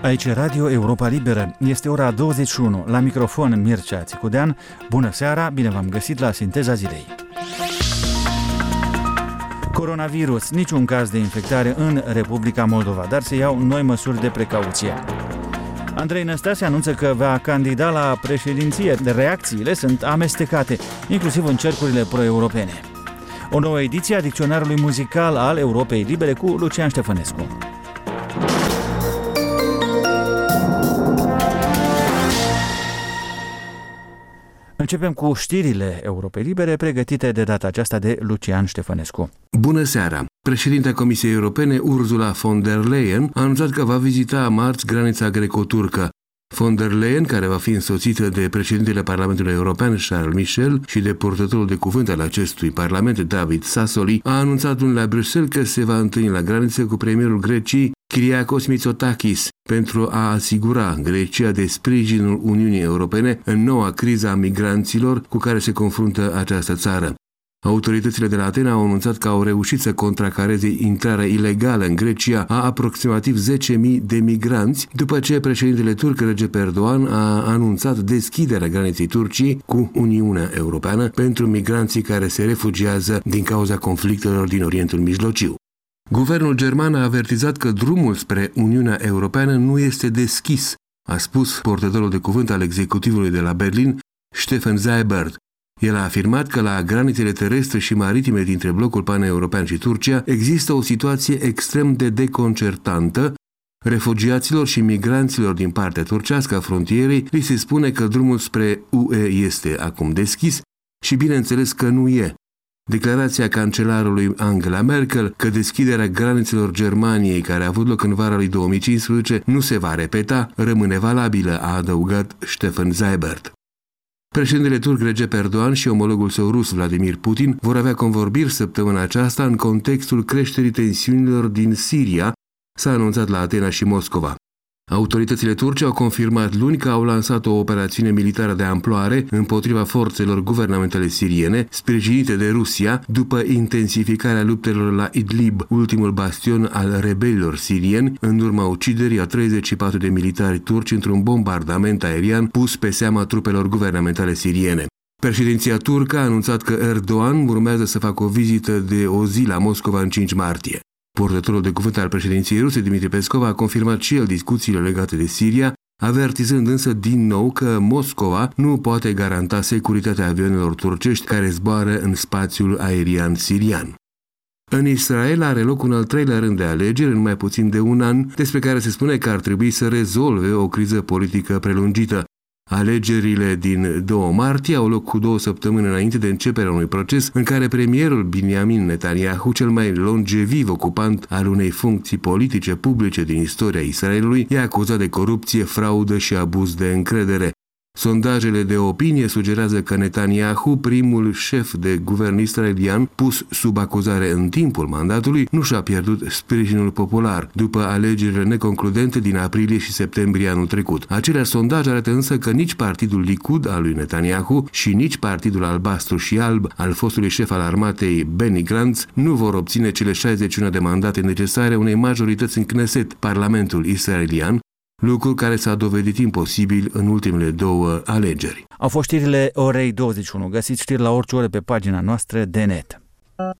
Aici Radio Europa Liberă. Este ora 21. La microfon Mircea Țicudean. Bună seara, bine v-am găsit la Sinteza Zilei. Coronavirus, niciun caz de infectare în Republica Moldova, dar se iau noi măsuri de precauție. Andrei Năstase anunță că va candida la președinție. Reacțiile sunt amestecate, inclusiv în cercurile pro-europene. O nouă ediție a dicționarului muzical al Europei Libere cu Lucian Ștefănescu. Începem cu știrile Europei Libere, pregătite de data aceasta de Lucian Ștefănescu. Bună seara! Președinta Comisiei Europene, Ursula von der Leyen, a anunțat că va vizita marți granița greco-turcă. Von der Leyen, care va fi însoțită de președintele Parlamentului European, Charles Michel, și de purtătorul de cuvânt al acestui parlament, David Sassoli, a anunțat luni la Bruxelles că se va întâlni la graniță cu premierul Greciei, Kyriakos Mitsotakis, pentru a asigura Grecia de sprijinul Uniunii Europene în noua criză a migranților cu care se confruntă această țară. Autoritățile de la Atena au anunțat că au reușit să contracareze intrarea ilegală în Grecia a aproximativ 10.000 de migranți, după ce președintele turc Recep Erdogan a anunțat deschiderea graniței Turciei cu Uniunea Europeană pentru migranții care se refugiază din cauza conflictelor din Orientul Mijlociu. Guvernul german a avertizat că drumul spre Uniunea Europeană nu este deschis, a spus purtătorul de cuvânt al executivului de la Berlin, Steffen Seibert. El a afirmat că la granițele terestre și maritime dintre blocul paneuropean și Turcia există o situație extrem de deconcertantă. Refugiaților și migranților din partea turcească a frontierei li se spune că drumul spre UE este acum deschis și bineînțeles că nu e. Declarația cancelarului Angela Merkel că deschiderea granițelor Germaniei, care a avut loc în vara lui 2015, nu se va repeta, rămâne valabilă, a adăugat Steffen Seibert. Președintele turc Recep Erdogan și omologul său rus Vladimir Putin vor avea convorbiri săptămâna aceasta în contextul creșterii tensiunilor din Siria, s-a anunțat la Atena și Moscova. Autoritățile turce au confirmat luni că au lansat o operațiune militară de amploare împotriva forțelor guvernamentale siriene, sprijinite de Rusia, după intensificarea luptelor la Idlib, ultimul bastion al rebelilor sirieni, în urma uciderii a 34 de militari turci într-un bombardament aerian pus pe seama trupelor guvernamentale siriene. Președinția turcă a anunțat că Erdogan urmează să facă o vizită de o zi la Moscova în 5 martie. Purtătorul de cuvânt al președinției ruse, Dmitri Peskov, a confirmat și el discuțiile legate de Siria, avertizând însă din nou că Moscova nu poate garanta securitatea avionelor turcești care zboară în spațiul aerian sirian. În Israel are loc un al treilea rând de alegeri în mai puțin de un an, despre care se spune că ar trebui să rezolve o criză politică prelungită. Alegerile din 2 martie au loc cu 2 săptămâni înainte de începerea unui proces în care premierul Benjamin Netanyahu, cel mai longeviv ocupant al unei funcții politice publice din istoria Israelului, e acuzat de corupție, fraudă și abuz de încredere. Sondajele de opinie sugerează că Netanyahu, primul șef de guvern israelian pus sub acuzare în timpul mandatului, nu și-a pierdut sprijinul popular după alegerile neconcludente din aprilie și septembrie anul trecut. Aceleași sondaje arată însă că nici partidul Likud al lui Netanyahu și nici partidul albastru și alb al fostului șef al armatei Benny Gantz nu vor obține cele 61 de mandate necesare unei majorități în Knesset, parlamentul israelian, lucru care s-a dovedit imposibil în ultimele 2 alegeri. Au fost știrile orei 21. Găsiți știri la orice oră pe pagina noastră de net.